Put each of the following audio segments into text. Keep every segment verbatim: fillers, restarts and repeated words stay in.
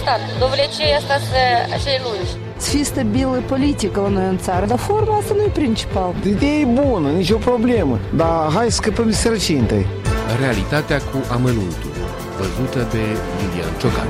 stat. Довлече asta să acei lungi. Să fie stabilă politică la noi în țară, dar forma asta nu e principal. Ideea e bună, nicio problemă, dar hai să scăpăm de sărăcie întâi. Realitatea cu amănuntul, văzută de Lilian Ciocan.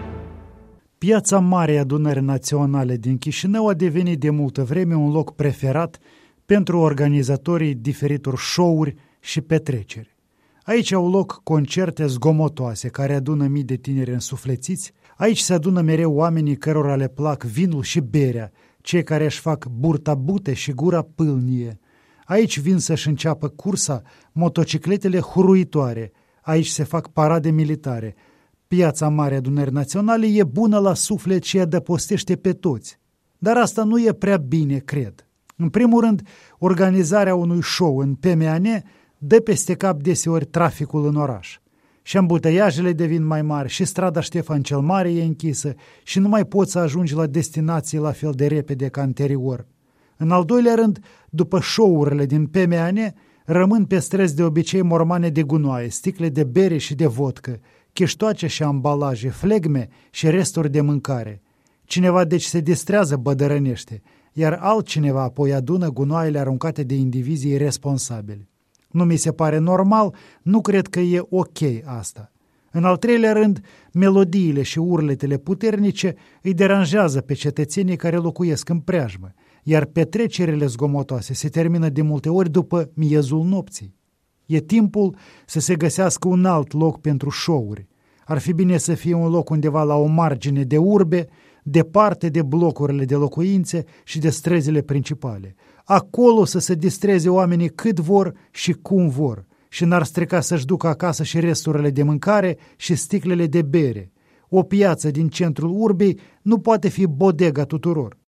Piața Marii Adunări Naționale din Chișinău a devenit de multă vreme un loc preferat pentru organizatorii diferitor show-uri și petreceri. Aici au loc concerte zgomotoase care adună mii de tineri însuflețiți, aici se adună mereu oamenii cărora le plac vinul și berea, cei care își fac burta bute și gura pâlnie. Aici vin să-și înceapă cursa motocicletele huruitoare, aici se fac parade militare. Piața Marii Adunări Naționale e bună la suflet și adăpostește pe toți. Dar asta nu e prea bine, cred. În primul rând, organizarea unui show în P M A N dă peste cap deseori traficul în oraș. Și ambuteiajele devin mai mari, și strada Ștefan cel Mare e închisă și nu mai poți să ajungi la destinații la fel de repede ca anterior. În al doilea rând, după show-urile din P M A N, rămân pe străzi de obicei mormane de gunoaie, sticle de bere și de vodcă, cheștoace și ambalaje, flegme și resturi de mâncare. Cineva deci se distrează bădărănește, iar altcineva apoi adună gunoaiele aruncate de indivizii irresponsabili. Nu mi se pare normal, nu cred că e ok asta. În al treilea rând, melodiile și urletele puternice îi deranjează pe cetățenii care locuiesc în preajmă, iar petrecerile zgomotoase se termină de multe ori după miezul nopții. E timpul să se găsească un alt loc pentru show-uri. Ar fi bine să fie un loc undeva la o margine de urbe, departe de blocurile de locuințe și de străzile principale. Acolo să se distreze oamenii cât vor și cum vor și n-ar strica să-și ducă acasă și resturile de mâncare și sticlele de bere. O piață din centrul urbei nu poate fi bodega tuturor.